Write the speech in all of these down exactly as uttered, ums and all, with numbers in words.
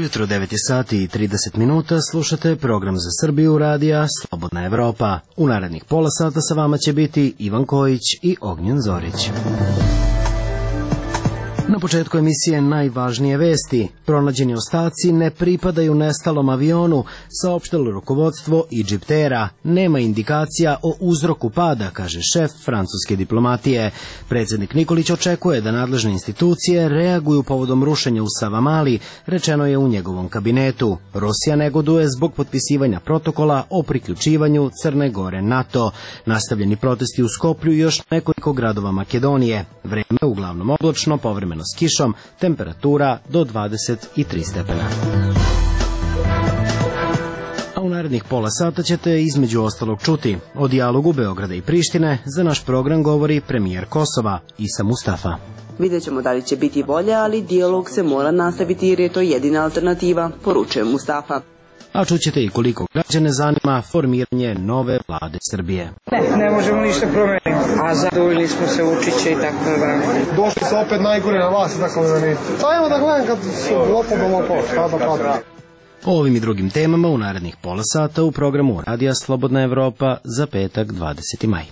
jutro, devet je sati i trideset minuta, slušate program za Srbiju radija Slobodna Evropa. U narednih pola sata sa vama će biti Ivan Kojić i Ognjen Zorić. Na početku emisije najvažnije vesti. Pronađeni ostaci ne pripadaju nestalom avionu, saopštilo rukovodstvo Egyptera. Nema indikacija o uzroku pada, kaže šef francuske diplomatije. Predsjednik Nikolić očekuje da nadležne institucije reaguju povodom rušenja u Savamali, rečeno je u njegovom kabinetu. Rusija negoduje zbog potpisivanja protokola o priključivanju Crne Gore NATO. Nastavljeni protesti u Skoplju i još nekoliko gradova Makedonije. Vreme uglavnom oblačno, povremeno s kišom, temperatura do dvadeset tri stepena. A u narednih pola sata ćete između ostalog čuti o dijalogu Beograda i Prištine. Za naš program govori premijer Kosova Isa Mustafa. Vidjet ćemo da li će biti bolje, ali dijalog se mora nastaviti jer je to jedina alternativa, poručuje Mustafa. A čućete i koliko građane zanima formiranje nove vlade Srbije. Ne, ne možemo ništa promeniti, a zadovoljili smo se Vučića i tako je vreme. Došli se opet najgore na vas, tako da ne. Ajmo da gledam kad su lopom do lopom, šta da pravda. O ovim i drugim temama u narednih pola sata u programu Radija Slobodna Evropa za petak dvadeseti maj.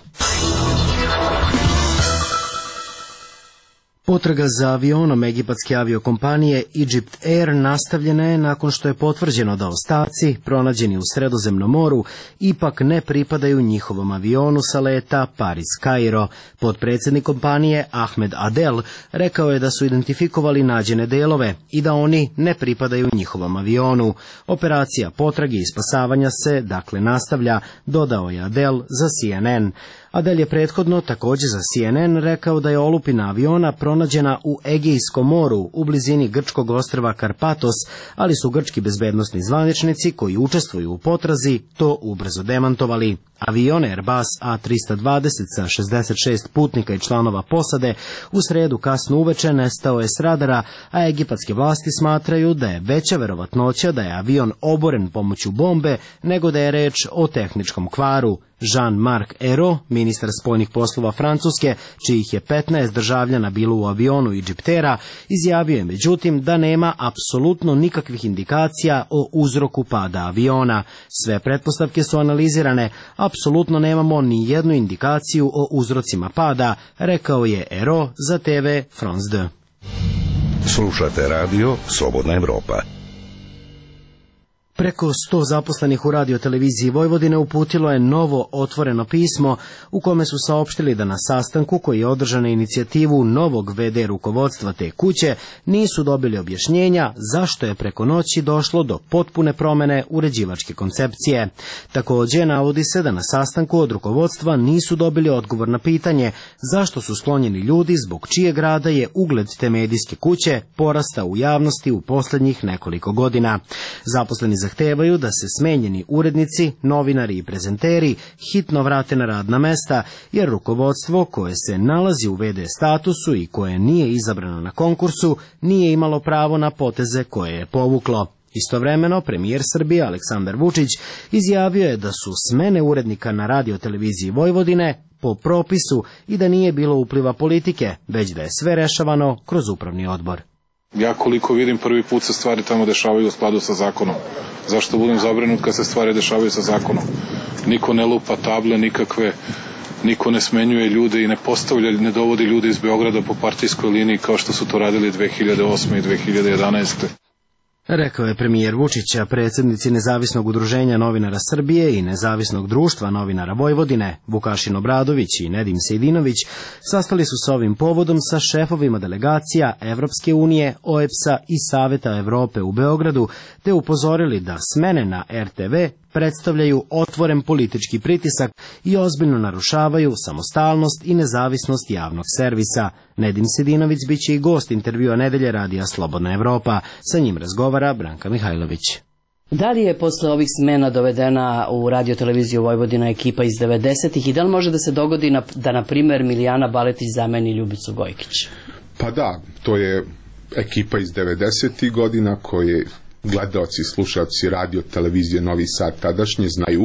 Potraga za avionom egipatske aviokompanije Egypt Air nastavljena je nakon što je potvrđeno da ostaci, pronađeni u Sredozemnom moru, ipak ne pripadaju njihovom avionu sa leta Paris-Kairo. Potpredsjednik kompanije Ahmed Adel rekao je da su identifikovali nađene delove i da oni ne pripadaju njihovom avionu. Operacija potrage i spasavanja se, dakle, nastavlja, dodao je Adel za C N N. Adel je prethodno također za C N N rekao da je olupina aviona pronađena u Egejskom moru u blizini grčkog ostrva Karpatos, ali su grčki bezbednosni zvaničnici koji učestvuju u potrazi to ubrzo demantovali. Avion Airbus A trista dvadeset sa šezdeset šest putnika i članova posade u sredu kasno uveče nestao je s radara, a egipatske vlasti smatraju da je veća verovatnoća da je avion oboren pomoću bombe nego da je reč o tehničkom kvaru. Jean-Marc Ayrault, ministar spoljnih poslova Francuske, čijih je petnaest državljana bilo u avionu Egyptera, izjavio je međutim da nema apsolutno nikakvih indikacija o uzroku pada aviona. Sve pretpostavke su analizirane, apsolutno nemamo ni jednu indikaciju o uzrocima pada, rekao je Ayrault za T V France dva. Slušate radio Slobodna Evropa. Preko sto zaposlenih u radioteleviziji Vojvodine uputilo je novo otvoreno pismo u kome su saopštili da na sastanku koji je održan na inicijativu novog V D rukovodstva te kuće nisu dobili objašnjenja zašto je preko noći došlo do potpune promene uređivačke koncepcije. Također navodi se da na sastanku od rukovodstva nisu dobili odgovor na pitanje zašto su sklonjeni ljudi zbog čijeg rada je ugled te medijske kuće porastao u javnosti u posljednjih nekoliko godina. Zaposleni zahtevaju da se smenjeni urednici, novinari i prezenteri hitno vrate na radna mesta, jer rukovodstvo koje se nalazi u V D statusu i koje nije izabrano na konkursu nije imalo pravo na poteze koje je povuklo. Istovremeno, premijer Srbije Aleksandar Vučić izjavio je da su smene urednika na radioteleviziji Vojvodine po propisu i da nije bilo upliva politike, već da je sve rešavano kroz upravni odbor. Ja koliko vidim, prvi put se stvari tamo dešavaju u skladu sa zakonom. Zašto budem zabrinut kad se stvari dešavaju sa zakonom? Niko ne lupa table nikakve, niko ne smenjuje ljude i ne postavlja, ne dovodi ljude iz Beograda po partijskoj liniji kao što su to radili dve hiljade osme i dve hiljade jedanaeste. Rekao je premijer Vučić, a predsjednici Nezavisnog udruženja novinara Srbije i Nezavisnog društva novinara Vojvodine, Vukašin Obradović i Nedim Sejdinović, sastali su se ovim povodom sa šefovima delegacija Evropske unije, O E B S-a i Saveta Evrope u Beogradu, te upozorili da smene na R T V predstavljaju otvoren politički pritisak i ozbiljno narušavaju samostalnost i nezavisnost javnog servisa. Nedim Sejdinović biće i gost intervjua nedelje radija Slobodna Evropa. Sa njim razgovara Branka Mihajlović. Da li je posle ovih smena dovedena u radioteleviziju Vojvodina ekipa iz devedesetih i da li može da se dogodi na, da, na primjer, Milijana Baletić zameni Ljubicu Gojkić? Pa da, to je ekipa iz devedesetih godina koje gledaoci i slušaoci radio televizije Novi Sad tadašnje znaju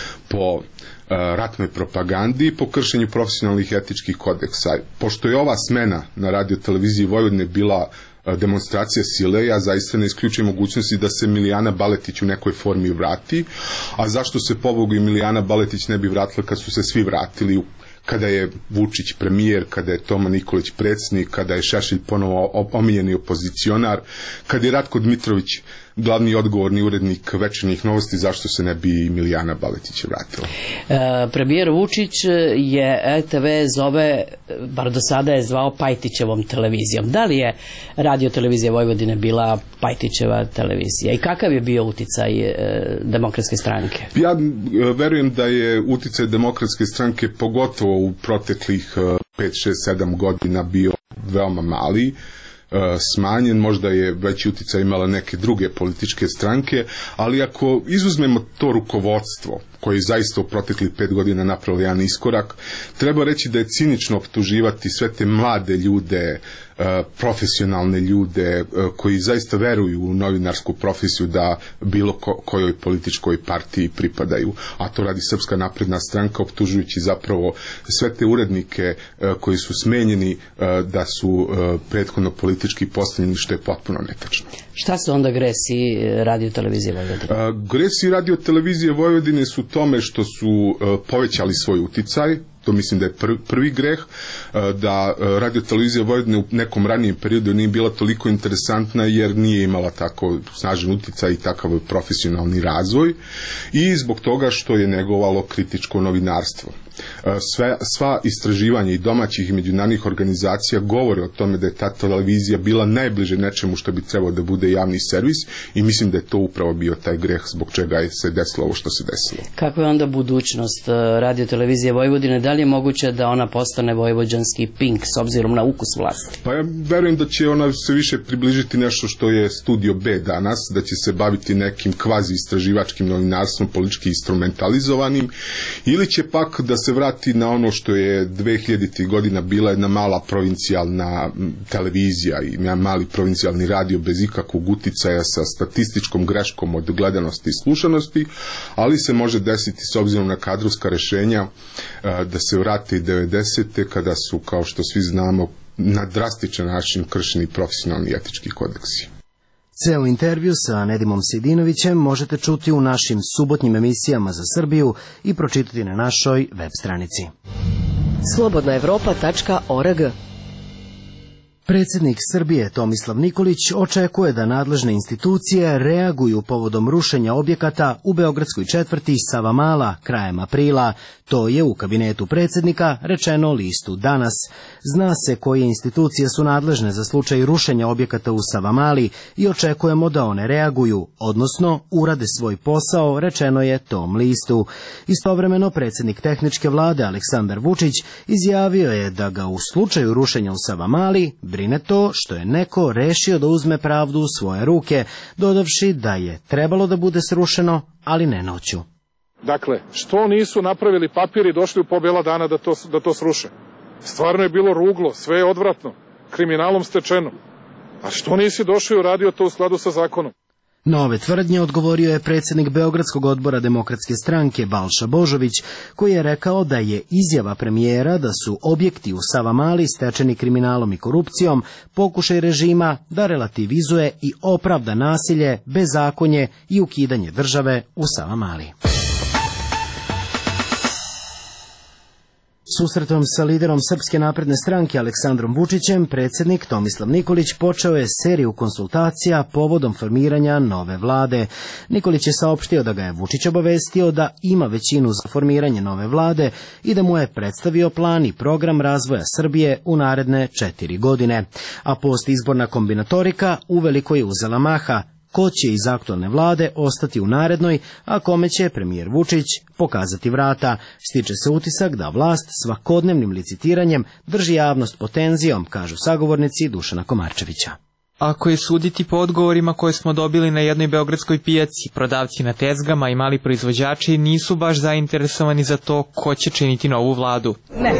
po ratnoj propagandi i po kršenju profesionalnih etičkih kodeksa. Pošto je ova smena na radio televiziji Vojvodine bila demonstracija sile, ja zaista ne isključujem mogućnosti da se Milijana Baletić u nekoj formi vrati, a zašto se pobogu i Milijana Baletić ne bi vratila kad su se svi vratili, kada je Vučić premijer, kada je Toma Nikolić predsjednik, kada je Šešelj ponovo omiljeni opozicionar, kada je Ratko Dmitrović glavni odgovorni urednik Večernjih novosti, zašto se ne bi Milijana Baletić vratila? E, premijer Vučić je R T V zove, bar do sada je zvao Pajtićevom televizijom. Da li je Radio televizija Vojvodine bila Pajtićeva televizija i kakav je bio uticaj e, Demokratske stranke? Ja verujem da je uticaj Demokratske stranke pogotovo u proteklih pet, šest, sedam godina bio veoma mali, smanjen, možda je veći uticaj imala neke druge političke stranke, ali ako izuzmemo to rukovodstvo koje je zaista u proteklih pet godina napravilo jedan iskorak, treba reći da je cinično optuživati sve te mlade ljude, profesionalne ljude koji zaista veruju u novinarsku profesiju da bilo ko, kojoj političkoj partiji pripadaju, a to radi Srpska napredna stranka, optužujući zapravo sve te urednike koji su smenjeni da su prethodno politički postavljeni, što je potpuno netačno. Šta su onda gresi Radio televizije Vojvodine? Gresi Radio televizije Vojvodine su tome što su povećali svoj uticaj. To mislim da je prvi, prvi greh, da Radio televizija Vojvodine u nekom ranijem periodu nije bila toliko interesantna jer nije imala tako snažan uticaj i takav profesionalni razvoj i zbog toga što je negovalo kritičko novinarstvo. Sve, sva istraživanja i domaćih i međunarodnih organizacija govore o tome da je ta televizija bila najbliže nečemu što bi trebalo da bude javni servis i mislim da je to upravo bio taj greh zbog čega je se desilo ovo što se desilo. Kakva je onda budućnost Radio televizije Vojvodine? Da li je moguće da ona postane vojvođanski Pink s obzirom na ukus vlasti? Pa ja verujem da će ona se više približiti nešto što je Studio B danas, da će se baviti nekim kvazi istraživačkim novinarstvom, politički instrumentalizovanim, ili će pak da se vrati na ono što je dve hiljaditih godina bila jedna mala provincijalna televizija i jedan mali provincijalni radio bez ikakvog uticaja sa statističkom greškom od gledanosti i slušanosti, ali se može desiti s obzirom na kadrovska rešenja da se vrati devedesete kada su, kao što svi znamo, na drastičan način kršeni profesionalni etički kodeksi. Ceo intervju sa Nedimom Sejdinovićem možete čuti u našim subotnjim emisijama za Srbiju i pročitati na našoj web stranici. slobodna evropa tačka org. Predsjednik Srbije Tomislav Nikolić očekuje da nadležne institucije reaguju povodom rušenja objekata u beogradskoj četvrti Savamala krajem aprila. To je u kabinetu predsjednika rečeno listu Danas. Zna se koje institucije su nadležne za slučaj rušenja objekata u Savamali i očekujemo da one reaguju, odnosno urade svoj posao, rečeno je tom listu. Istovremeno predsjednik tehničke vlade Aleksandar Vučić izjavio je da ga u slučaju rušenja u Savamali brine to što je neko rešio da uzme pravdu u svoje ruke, dodavši da je trebalo da bude srušeno, ali ne noću. Dakle, što nisu napravili papir i došli u po bela dana da to, da to sruše? Stvarno je bilo ruglo, sve je odvratno, kriminalom stečeno. A što nisi došao i uradio to u skladu sa zakonom? Na ove tvrdnje odgovorio je predsjednik Beogradskog odbora Demokratske stranke Balša Božović, koji je rekao da je izjava premijera da su objekti u Savamali stečeni kriminalom i korupcijom pokušaj režima da relativizuje i opravda nasilje, bezakonje i ukidanje države u Savamali. Susretom sa liderom Srpske napredne stranke Aleksandrom Vučićem, predsjednik Tomislav Nikolić počeo je seriju konsultacija povodom formiranja nove vlade. Nikolić je saopštio da ga je Vučić obavestio da ima većinu za formiranje nove vlade i da mu je predstavio plan i program razvoja Srbije u naredne četiri godine. A postizborna kombinatorika uveliko je uzela maha. Ko će iz aktualne vlade ostati u narednoj, a kome će premijer Vučić pokazati vrata. Stiče se utisak da vlast svakodnevnim licitiranjem drži javnost pod tenzijom, kažu sagovornici Dušana Komarčevića. Ako je suditi po odgovorima koje smo dobili na jednoj beogradskoj pijaci, prodavci na tezgama i mali proizvođači nisu baš zainteresovani za to ko će činiti novu vladu. Ne.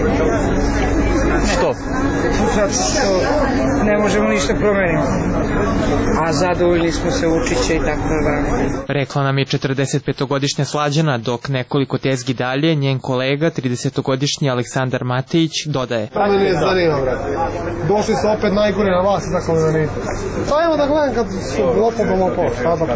Što? Zato što ne možemo ništa promeniti. A a zadovoljni smo se Vučića i tako dalje. Rekla nam je četrdesetpetogodišnja Slađana, dok nekoliko tezgi dalje njen kolega, tridesetogodišnji Aleksandar Matejić, dodaje. Pa me nije zanima, brate. Došli su opet najgore na vas, tako da zanima. Pa evo da gledam kad su lopom lopom, šta da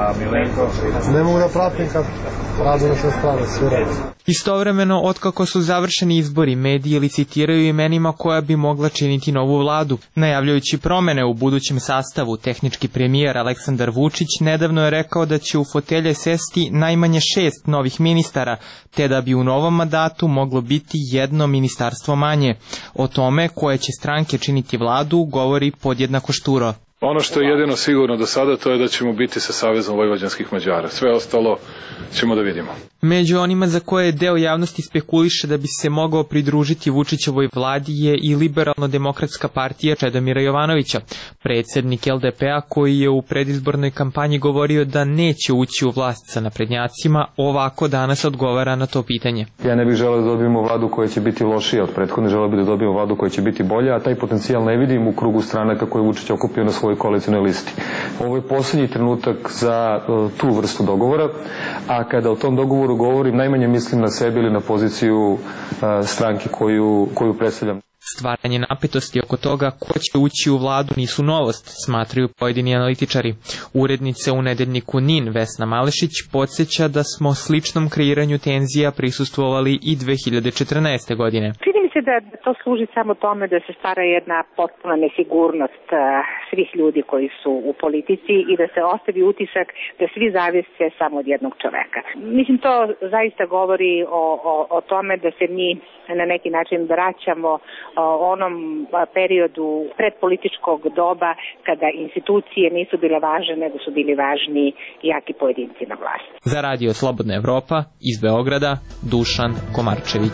pratim. Ne mogu da pratim kad radu na sve strane, sve radi. Istovremeno, otkako su završeni izbori, mediji licitiraju imenima koja bi mogla činiti novu vladu. Najavljujući promene u budućem sastavu, tehnički premijer Aleksandar Vučić nedavno je rekao da će u fotelje sesti najmanje šest novih ministara, te da bi u novom mandatu moglo biti jedno ministarstvo manje. O tome koje će stranke činiti vladu govori podjednako šturo. Ono što je jedino sigurno do sada, to je da ćemo biti sa Savezom vojvođanskih Mađara. Sve ostalo ćemo da vidimo. Među onima za koje deo javnosti spekuliše da bi se mogao pridružiti Vučićevoj vladi je i Liberalno-demokratska partija Čedomira Jovanovića, predsjednik L D P-a koji je u predizbornoj kampanji govorio da neće ući u vlast sa naprednjacima, ovako danas odgovara na to pitanje. Ja ne bih želeo da dobijemo vladu koja će biti lošija od prethodne, želeo bih da dobijemo vladu koja će biti bolja, a taj potencijal ne vidim u krugu stranaka koje Vučić okupio na svojoj koalicionoj listi. Ovo je posljednji trenutak za uh, tu vrstu dogovora, a kada o tom dogovoru govorim, najmanje mislim na sebe ili na poziciju uh, stranke koju, koju predstavljam. Stvaranje napetosti oko toga ko će ući u vladu nisu novost, smatraju pojedini analitičari. Urednice u nedeljniku N I N Vesna Malešić podsjeća da smo sličnom kreiranju tenzija prisustvovali i dve hiljade četrnaeste. godine. Čini mi se da to služi samo tome da se stvara jedna potpuna nesigurnost uh, svih ljudi koji su u politici i da se ostavi utisak da svi zavise samo od jednog čoveka. Mislim, to zaista govori o, o, o tome da se mi na neki način vraćamo onom periodu predpolitičkog doba kada institucije nisu bile važne, nego su bili važni jaki pojedinci na vlasti. Za Radio Slobodna Evropa iz Beograda, Dušan Komarčević.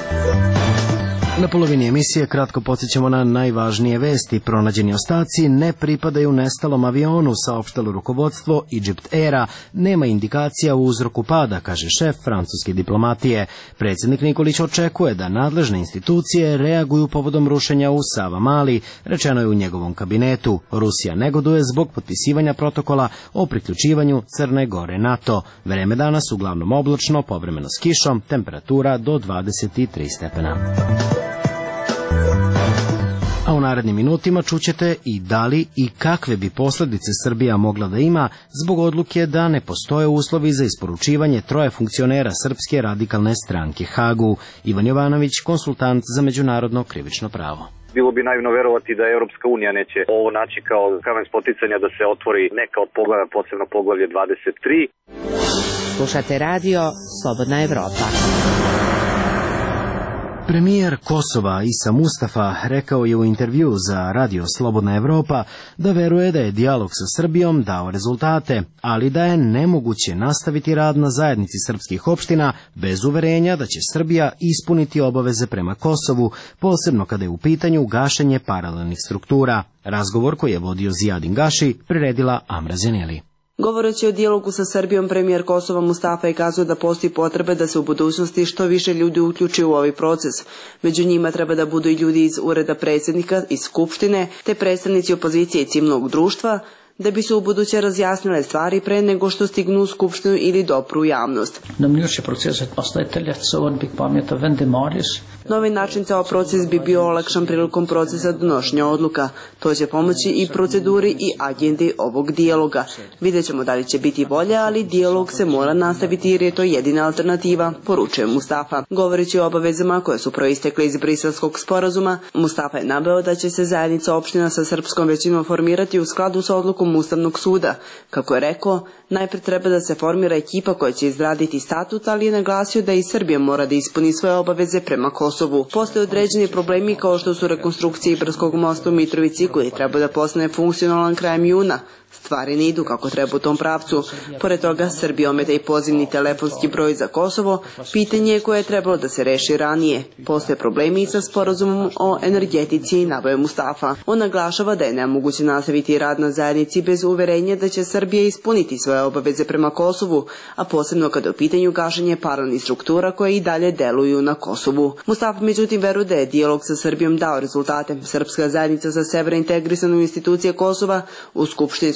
Na polovini emisije kratko podsjećamo na najvažnije vesti. Pronađeni ostaci ne pripadaju nestalom avionu, saopštalo rukovodstvo Egypt Aira. Nema indikacija u uzroku pada, kaže šef francuske diplomatije. Predsjednik Nikolić očekuje da nadležne institucije reaguju povodom rušenja u Savamali, rečeno je u njegovom kabinetu. Rusija negoduje zbog potpisivanja protokola o priključivanju Crne Gore NATO. Vreme danas uglavnom oblačno, povremeno s kišom, temperatura do dvadeset tri stepena. A u narednim minutima čućete i da li i kakve bi posljedice Srbija mogla da ima zbog odluke da ne postoje uslovi za isporučivanje troje funkcionera Srpske radikalne stranke Hagu. Ivan Jovanović, konsultant za međunarodno krivično pravo. Bilo bi naivno verovati da Evropska unija neće ovo naći kao kamen spoticanja da se otvori neka od poglavlja, posebno poglavlje dvadeset tri. Slušate radio Slobodna Evropa. Premijer Kosova Isa Mustafa rekao je u intervju za Radio Slobodna Evropa da veruje da je dijalog sa Srbijom dao rezultate, ali da je nemoguće nastaviti rad na zajednici srpskih opština bez uverenja da će Srbija ispuniti obaveze prema Kosovu, posebno kada je u pitanju gašenje paralelnih struktura. Razgovor koji je vodio Zijadin Gaši priredila Amra Zeneli. Govoreći o dijalogu sa Srbijom, premijer Kosova Mustafa je kazao da postoji potrebe da se u budućnosti što više ljudi uključi u ovaj proces. Među njima treba da budu i ljudi iz ureda predsjednika, iz Skupštine, te predstavnici opozicije i civilnog društva, da bi se u buduće razjasnile stvari pre nego što stignu u Skupštinu ili dopru u javnost. Na ovaj način ceo proces bi bio olakšan prilikom procesa donošenja odluka. To će pomoći i proceduri i agendi ovog dijaloga. Vidjet ćemo da li će biti bolje, ali dijalog se mora nastaviti jer je to jedina alternativa, poručuje Mustafa. Govoreći o obavezama koje su proistekle iz Briselskog sporazuma, Mustafa je naveo da će se zajednica opština sa srpskom većinom formirati u skladu sa odlukom Ustavnog suda. Kako je rekao, najpre treba da se formira ekipa koja će izraditi statut, ali je naglasio da i Srbija mora da ispuni svoje obaveze prema Kosovu. Postoje određeni problemi kao što su rekonstrukcije Ibarskog mosta u Mitrovici koji treba da postane funkcionalan krajem juna. Stvari ne idu kako treba u tom pravcu. Pored toga, Srbija ometa i pozivni telefonski broj za Kosovo, pitanje koje je trebalo da se reši ranije. Postoje problemi i sa sporazumom o energetici i nabave Mustafa. On naglašava da je nemoguće nastaviti rad na zajednici bez uverenja da će Srbija ispuniti svoje obaveze prema Kosovu, a posebno kada je u pitanju gašenje paralelnih struktura koje i dalje deluju na Kosovu. Mustafa međutim veruje da je dijalog sa Srbijom dao rezultate. Srpska zajednica sa severa integrisana u institucije Kosova, u Skupštini su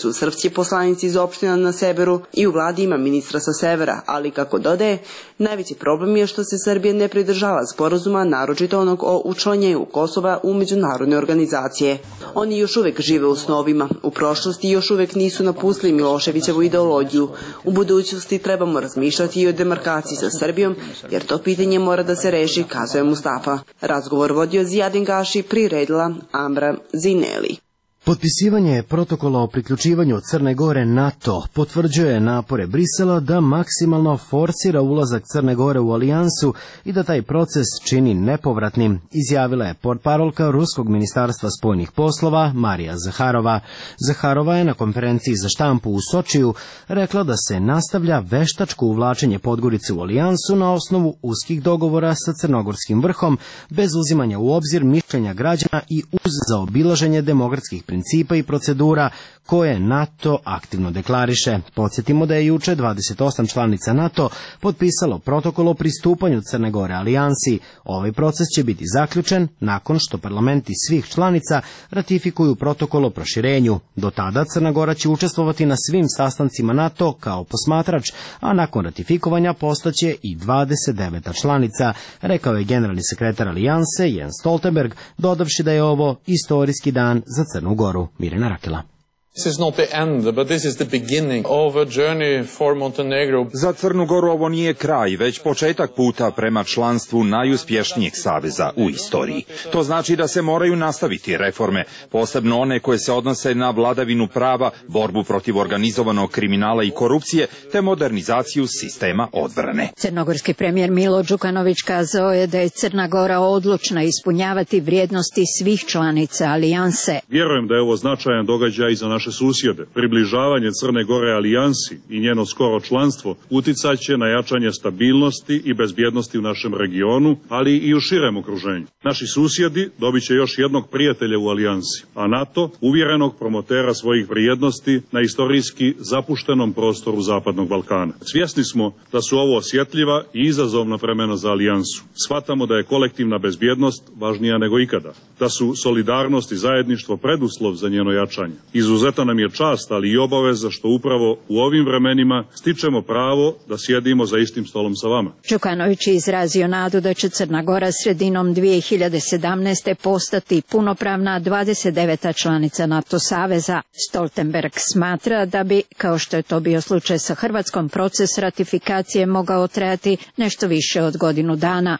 su srpski poslanici iz opština na severu i u vladi ima ministra sa severa, ali kako dodaje, najveći problem je što se Srbija ne pridržava sporazuma, naročito onog o učlanjenju Kosova u međunarodne organizacije. Oni još uvek žive u snovima, u prošlosti još uvek nisu napustili Miloševićevu ideologiju. U budućnosti trebamo razmišljati i o demarkaciji sa Srbijom, jer to pitanje mora da se reši, kazuje Mustafa. Razgovor vodio Zijadin Gaši, priredila Ambra Zineli. Potpisivanje protokola o priključivanju Crne Gore NATO potvrđuje napore Brisela da maksimalno forsira ulazak Crne Gore u alijansu i da taj proces čini nepovratnim, izjavila je portparolka Ruskog ministarstva spoljnih poslova Marija Zaharova. Zaharova je na konferenciji za štampu u Sočiju rekla da se nastavlja veštačko uvlačenje Podgorice u alijansu na osnovu uskih dogovora sa crnogorskim vrhom, bez uzimanja u obzir mišljenja građana i uz zaobilaženje demokratskih principa i procedura koje NATO aktivno deklariše. Podsjetimo da je juče dvadeset osam članica NATO potpisalo protokol o pristupanju Crne Gore alijansi. Ovaj proces će biti zaključen nakon što parlamenti svih članica ratifikuju protokol o proširenju. Do tada Crna Gora će učestvovati na svim sastancima NATO kao posmatrač, a nakon ratifikovanja postaće i dvadeset deveta članica, rekao je generalni sekretar alijanse Jens Stoltenberg, dodavši da je ovo istorijski dan za Crnu Goru. Mirjana Rakela. This is not the end, but this is the beginning of a journey for Montenegro. Za Crnu Goru ovo nije kraj, već početak puta prema članstvu najuspješnijeg saveza u istoriji. To znači da se moraju nastaviti reforme, posebno one koje se odnose na vladavinu prava, borbu protiv organizovanog kriminala i korupcije, te modernizaciju sistema odbrane. Crnogorski premijer Milo Đukanović kazao je da je Crna Gora odlučna ispunjavati vrijednosti svih članica alijanse. Vjerujem da je ovo značajan događaj za naše susjede. Približavanje Crne Gore alijansi i njeno skoro članstvo uticaće na jačanje stabilnosti i bezbjednosti u našem regionu, ali i u širem okruženju. Naši susjedi dobit će još jednog prijatelja u alijansi, a NATO uvjerenog promotera svojih vrijednosti na istorijski zapuštenom prostoru Zapadnog Balkana. Svjesni smo da su ovo osjetljiva i izazovna vremena za alijansu. Shvatamo da je kolektivna bezbjednost važnija nego ikada, da su solidarnost i zajedništvo preduslov za njeno jačanje. Izuzetno nam je čast, ali i obaveza što upravo u ovim vremenima stičemo pravo da sjedimo za istim stolom sa vama. Đukanović je izrazio nadu da će Crna Gora sredinom dvije hiljade sedamnaeste. postati punopravna dvadeset deveta članica NATO saveza. Stoltenberg smatra da bi, kao što je to bio slučaj sa Hrvatskom, proces ratifikacije mogao trajati nešto više od godinu dana.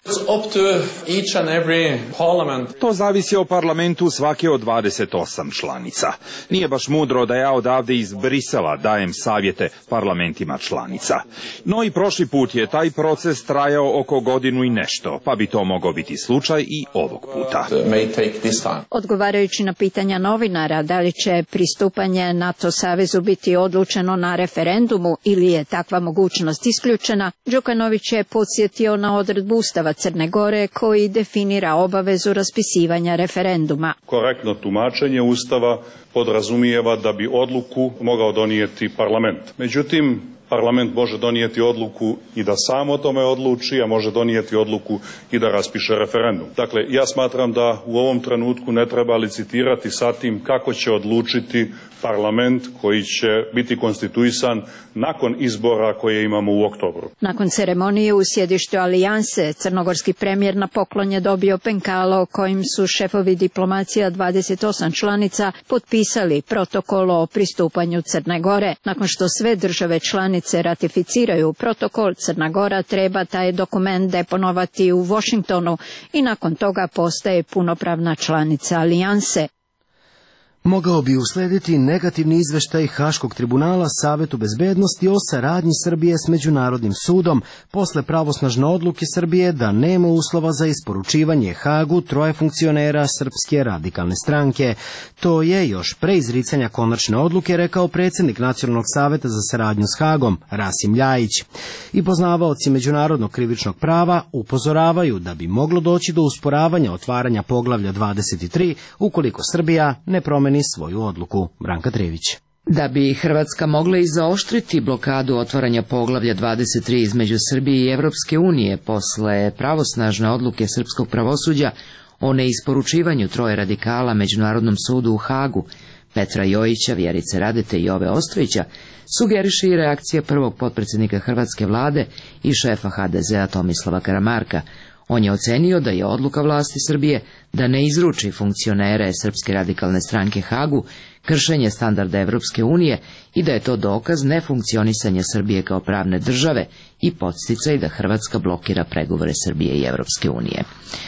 To zavisi o parlamentu svake od dvadeset osam članica. Nije baš mudro da ja odavde iz Brisela dajem savjete parlamentima članica. No i prošli put je taj proces trajao oko godinu i nešto, pa bi to mogao biti slučaj i ovog puta. Odgovarajući na pitanja novinara da li će pristupanje NATO savezu biti odlučeno na referendumu ili je takva mogućnost isključena, Đukanović je podsjetio na odredbu Ustava Crne Gore koji definira obavezu raspisivanja referenduma. Korektno tumačenje Ustava podrazumijeva da bi odluku mogao donijeti parlament. Međutim, parlament može donijeti odluku i da sam o tome odluči, a može donijeti odluku i da raspiše referendum. Dakle, ja smatram da u ovom trenutku ne treba licitirati sa tim kako će odlučiti parlament koji će biti konstituisan nakon izbora koje imamo u oktobru. Nakon ceremonije u sjedištu alijanse, crnogorski premijer na poklon je dobio penkalo kojim su šefovi diplomacija dvadeset osam članica potpisali protokol o pristupanju Crne Gore. Nakon što sve države članice ratificiraju protokol, Crna Gora treba taj dokument deponovati u Washingtonu i nakon toga postaje punopravna članica alijanse. Mogao bi uslediti negativni izveštaj Haškog tribunala Savetu bezbednosti o saradnji Srbije s Međunarodnim sudom posle pravosnažne odluke Srbije da nema uslova za isporučivanje Hagu troje funkcionera Srpske radikalne stranke. To je još pre izricanja konačne odluke rekao predsjednik Nacionalnog saveta za saradnju s Hagom, Rasim Ljajić. I poznavaoci međunarodnog krivičnog prava upozoravaju da bi moglo doći do usporavanja otvaranja poglavlja dvadeset tri ukoliko Srbija ne promeni svoju odluku. Branka Trević. Da bi Hrvatska mogla i zaoštriti blokadu otvaranja poglavlja dvadeset tri između Srbije i Evropske unije posle pravosnažne odluke srpskog pravosuđa o neisporučivanju troje radikala Međunarodnom sudu u Hagu, Petra Jojića, Vjerice Radete i Jove Ostojića, sugeriše i reakcija prvog potpredsjednika hrvatske vlade i šefa ha de zea Tomislava Karamarka. On je ocenio da je odluka vlasti Srbije da ne izruči funkcionere Srpske radikalne stranke Hagu kršenje standarda Evropske unije i da je to dokaz nefunkcionisanja Srbije kao pravne države i podsticaj da Hrvatska blokira pregovore Srbije i Evropske unije.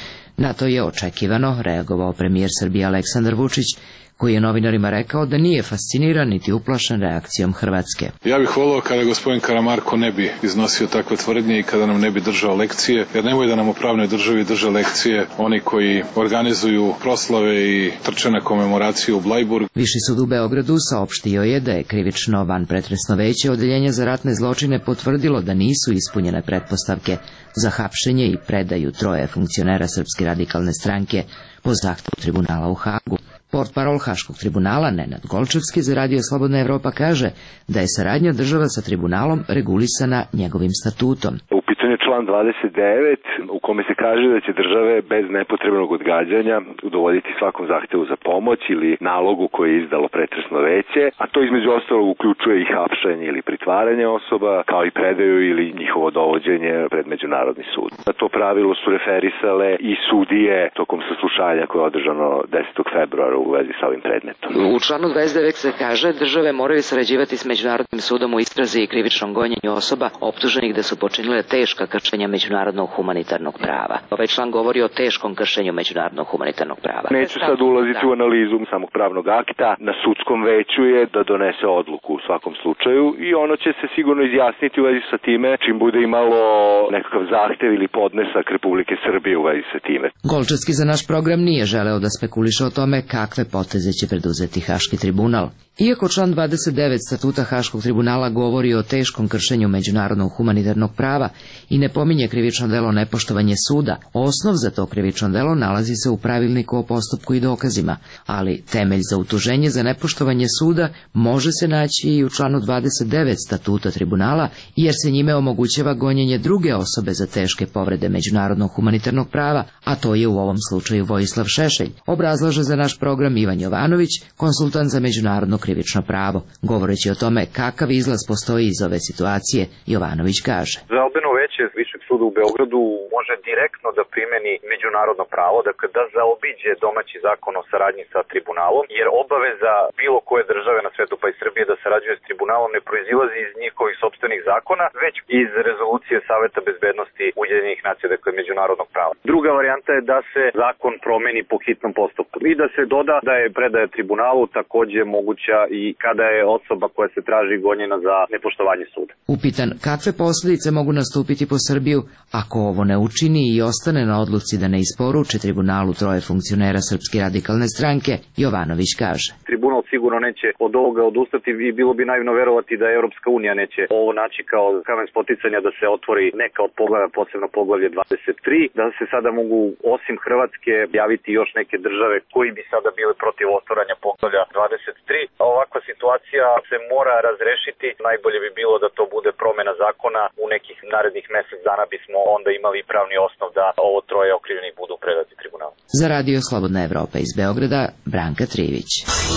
Na to je očekivano reagovao premijer Srbije Aleksandar Vučić, koji je novinarima rekao da nije fasciniran niti uplašen reakcijom Hrvatske. Ja bih volio kada gospodin Karamarko ne bi iznosio takve tvrdnje i kada nam ne bi držao lekcije, jer nemoj da nam u pravnoj državi drže lekcije oni koji organizuju proslave i trče na komemoraciju u Blajburg. Viši sud u Beogradu saopštio je da je krivično vanpretresno veće Odeljenja za ratne zločine potvrdilo da nisu ispunjene pretpostavke za hapšenje i predaju troje funkcionera Srpske radikalne stranke po zahtevu tribunala u Hagu. Portparol Haškog tribunala Nenad Golčevski za Radio Slobodna Evropa kaže da je saradnja država sa tribunalom regulisana njegovim statutom. U pitanju je član dvadeset devet u kome se kaže da će države bez nepotrebnog odgađanja udovoljiti svakom zahtevu za pomoć ili nalogu koji je izdalo pretresno veće, a to između ostalog uključuje i hapšenje ili pritvaranje osoba, kao i predaju ili njihovo dovođenje pred Međunarodni sud. Na to pravilo su referisale i sudije tokom saslušanja koje je održano desetog februara u vezi sa ovim predmetom. U članu dvadeset devet se kaže države moraju sarađivati s Međunarodnim sudom u istrazi i krivičnom gonjenju osoba optuženih da su počinile teška kršenja međunarodnog humanitarnog prava. Ovaj član govori o teškom kršenju međunarodnog humanitarnog prava. Neću sad ulaziti u analizu samog pravnog akta. Na sudskom veću je da donese odluku u svakom slučaju i ono će se sigurno izjasniti u vezi sa time čim bude imalo nekakav zahtev ili podnesak Republike Srbije u vezi sa time. Golčevski za naš program nije želeo da spekuliše o tome kakve poteze će preduzeti Haški tribunal. Iako član dvadeset devet statuta Haškog tribunala govori o teškom kršenju međunarodnog humanitarnog prava i ne pominje krivično delo nepoštovanje suda, osnov za to krivično delo nalazi se u pravilniku o postupku i dokazima, ali temelj za utuženje za nepoštovanje suda može se naći i u članu dvadeset devet statuta tribunala, jer se njime omogućava gonjenje druge osobe za teške povrede međunarodnog humanitarnog prava, a to je u ovom slučaju Vojislav Šešelj, obrazlaže za naš program Ivan Jovanović, konsultant za međunarodno krivično pravo. Govoreći o tome kakav izlaz postoji iz ove situacije, Jovanović kaže: Žalbeno veće Višeg suda u Beogradu može direktno da primeni međunarodno pravo, dakle da zaobiđe domaći zakon o saradnji sa tribunalom, jer obaveza bilo koje države na svetu, pa i Srbije, da sarađuje s tribunalom ne proizilazi iz njihovih sopstvenih zakona, već iz rezolucije Saveta bezbednosti Ujedinjenih nacija, dakle međunarodnog prava. Druga varijanta je da se zakon promeni po hitnom postupku i da se doda da je predaja tribunalu takođe moguća i kada je osoba koja se traži gonjena za nepoštovanje suda. Upitan kakve posljedice mogu nastupiti po Srbiju ako ovo ne učini i ostane na odluci da ne isporuči tribunalu troje funkcionera Srpske radikalne stranke, Jovanović kaže: Tribunal sigurno neće od ovoga odustati i bilo bi naivno verovati da Evropska unija neće ovo naći kao kamen spoticanja da se otvori neka od poglavlja, posebno poglavlje dvadeset tri, da se sada mogu osim Hrvatske javiti još neke države koji bi sada bile protiv otvaranja poglavlja dvadeset tri. Ovakva situacija se mora razrešiti. Najbolje bi bilo da to bude promena zakona. U nekih narednih mesec dana bismo onda imali pravni osnov da ovo troje okrivljenih budu predati tribunalu. Za Radio Slobodna Evropa iz Beograda, Branka Trivić.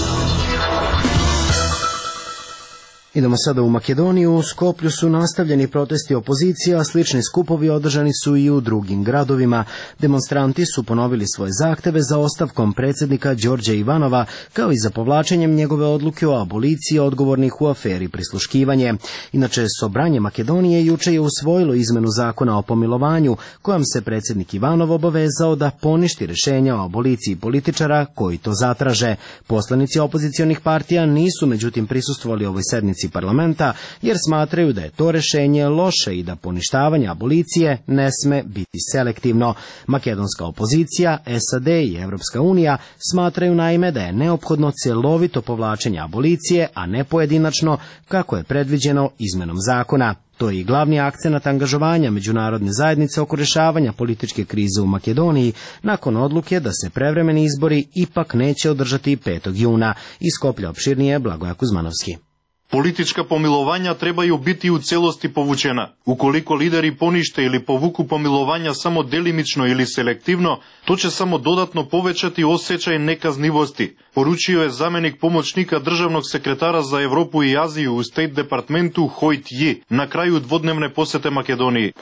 Idemo sada u Makedoniju. U Skoplju su nastavljeni protesti opozicije, a slični skupovi održani su i u drugim gradovima. Demonstranti su ponovili svoje zahteve za ostavkom predsjednika Đorđa Ivanova, kao i za povlačenjem njegove odluke o aboliciji odgovornih u aferi prisluškivanje. Inače, Sobranje Makedonije juče je usvojilo izmenu zakona o pomilovanju, kojom se predsjednik Ivanov obavezao da poništi rješenja o aboliciji političara koji to zatraže. Poslanici opozicionih partija nisu međutim prisustvovali ovoj sednici parlamenta, jer smatraju da je to rješenje loše i da poništavanje abolicije ne sme biti selektivno. Makedonska opozicija, S A D i Evropska unija smatraju naime da je neophodno cjelovito povlačenje abolicije, a ne pojedinačno kako je predviđeno izmenom zakona. To je i glavni akcenat angažovanja međunarodne zajednice oko rješavanja političke krize u Makedoniji nakon odluke da se prevremeni izbori ipak neće održati petog juna. Iz Skoplja opširnije Blagoja Kuzmanovski. Politička pomilovanja trebaju biti u celosti povučena. Ukoliko lideri ponište ili povuku pomilovanja samo delimično ili selektivno, to će samo dodatno povećati osjećaj nekaznivosti, poručio je zamenik pomoćnika državnog sekretara za Evropu i Aziju u State Departmentu Hoyt Yi na kraju dvodnevne posete Makedoniji.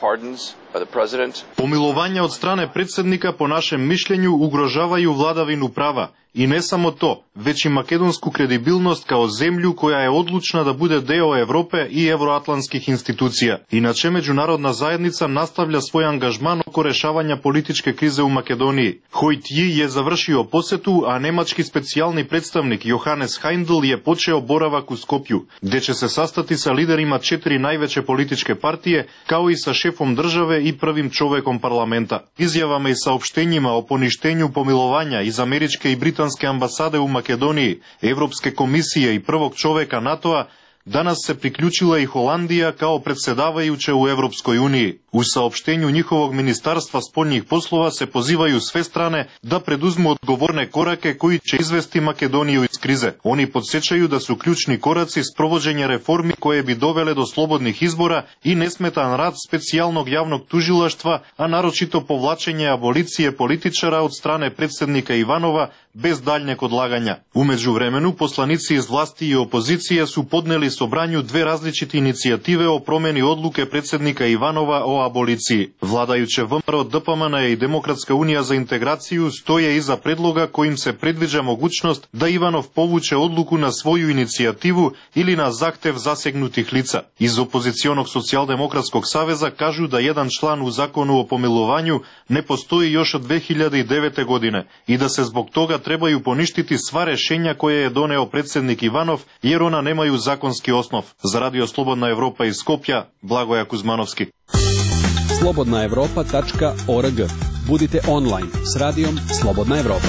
Pomilovanja od strane predsjednika po našem mišljenju ugrožavaju vladavinu prava. I ne samo to, već i makedonsku kredibilnost kao zemlju koja je odlučna da bude deo Evrope i evroatlantskih institucija. Inače, međunarodna zajednica nastavlja svoj angažman oko rešavanja političke krize u Makedoniji. Hoyt Yi je završio posetu, a nemački specijalni predstavnik Johannes Heindl je počeo boravak u Skopju, gde će se sastati sa liderima četiri najveće političke partije, kao i sa šefom države i prvim čovekom parlamenta. Izjavama i saopštenjima o poništenju pomilovanja iz američke i britanske ambasade u Makedoniji, Evropske komisije i prvog čoveka NATO-a, danas se priključila i Holandija kao predsedavajuća u Evropskoj uniji. U saopštenju njihovog ministarstva spoljnih poslova se pozivaju sve strane da preduzmu odgovorne korake koji će izvesti Makedoniju iz krize. Oni podsjećaju da su ključni koraci sprovođenja reformi koje bi dovele do slobodnih izbora i nesmetan rad specijalnog javnog tužilaštva, a naročito povlačenje abolicije političara od strane predsjednika Ivanova bez daljnjeg odlaganja. U međuvremenu, poslanici iz vlasti i opozicije su podneli sobranju dve različite inicijative o promeni odluke predsjednika Ivanova o aboliciji. Vladajuće V M R D P M N i Demokratska unija za integraciju stoje iza predloga kojim se predviđa mogućnost da Ivanov povuče odluku na svoju inicijativu ili na zahtev zasegnutih lica. Iz opozicionog socijaldemokratskog saveza kažu da jedan član u zakonu o pomilovanju ne postoji još od dve hiljade devete. godine i da se zbog toga trebaju poništiti sva rešenja koje je doneo predsjednik Ivanov, jer ona nemaju zakonski osnov. Za Radio Slobodna Evropa iz Skopja, Blagoja Kuzmanovski. slobodna evropa tačka org. Budite online s radijom Slobodna Evropa.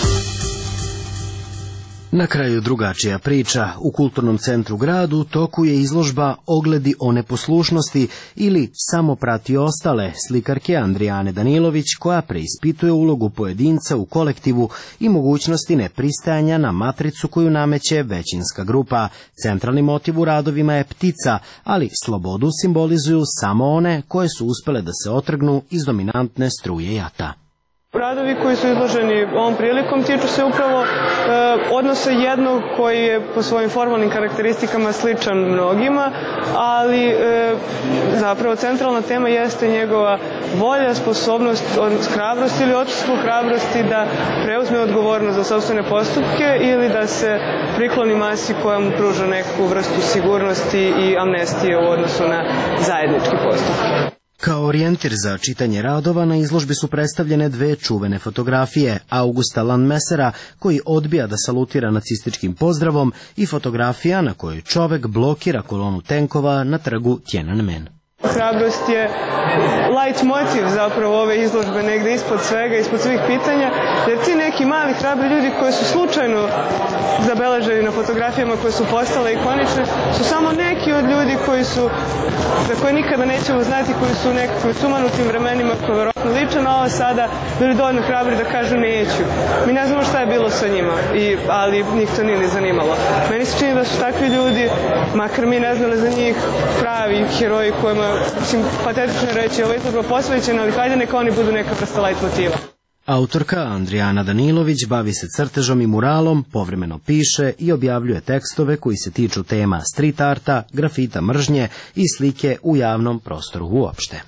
Na kraju drugačija priča. U kulturnom centru gradu u toku je izložba Ogledi o neposlušnosti ili Samo prati ostale slikarke Andrijane Danilović, koja preispituje ulogu pojedinca u kolektivu i mogućnosti nepristajanja na matricu koju nameće većinska grupa. Centralni motiv u radovima je ptica, ali slobodu simbolizuju samo one koje su uspele da se otrgnu iz dominantne struje jata. Radovi koji su izloženi ovom prilikom tiču se upravo e, odnosa jednog koji je po svojim formalnim karakteristikama sličan mnogima, ali e, zapravo centralna tema jeste njegova volja, sposobnost, hrabrost ili odsustvo hrabrosti da preuzme odgovornost za sopstvene postupke ili da se prikloni masi koja mu pruža neku vrstu sigurnosti i amnestije u odnosu na zajednički postupke. Kao orijentir za čitanje radova na izložbi su predstavljene dve čuvene fotografije, Augusta Landmessera, koji odbija da salutira nacističkim pozdravom, i fotografija na kojoj čovek blokira kolonu tenkova na trgu Tiananmen. Hrabrost je light motiv zapravo ove izložbe, negde ispod svega, ispod svih pitanja, jer ti neki mali hrabri ljudi koji su slučajno zabeleženi na fotografijama koje su postale ikonične, su samo neki od ljudi koji su, za koje nikada nećemo znati, koji su u nekakvim sumanutim vremenima koji verovatno liče na ovo sada, bili dovoljno hrabri da kažu neću. Mi ne znamo šta je bilo sa njima, i, ali njih to nije ni zanimalo. Meni se čini da su takvi ljudi, makar mi ne znali za njih, pravi heroji kojima, mislim, patetično reći, ovo je izložba posvećena, ali hajde neka oni budu neka vrsta light motiva. Autorka Andrijana Danilović bavi se crtežom i muralom, povremeno piše i objavljuje tekstove koji se tiču tema street arta, grafita mržnje i slike u javnom prostoru uopšte.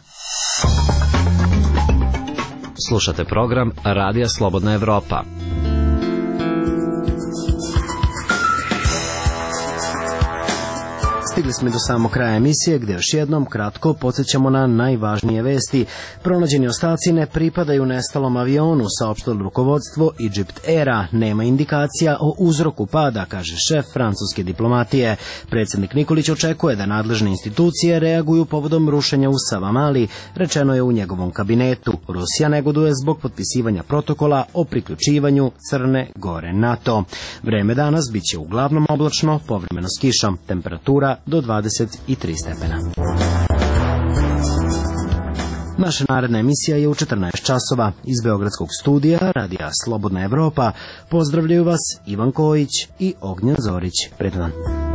Slušate program Radija Slobodna Evropa. Stigli smo do samog kraja emisije, gde još jednom kratko podsjećamo na najvažnije vesti. Pronađeni ostaci ne pripadaju nestalom avionu, saopštilo rukovodstvo Egypt Aira. Nema indikacija o uzroku pada, kaže šef francuske diplomatije. Predsjednik Nikolić očekuje da nadležne institucije reaguju povodom rušenja u Savamali, rečeno je u njegovom kabinetu. Rusija negoduje zbog potpisivanja protokola o priključivanju Crne Gore NATO. Vreme danas biće uglavnom oblačno, povremeno s kišom, temperatura do dvadeset tri stepena. Naša naredna emisija je u četrnaest časova. Iz Beogradskog studija Radija Slobodna Evropa pozdravljaju vas Ivan Kojić i Ognjen Zorić. Prijatan dan.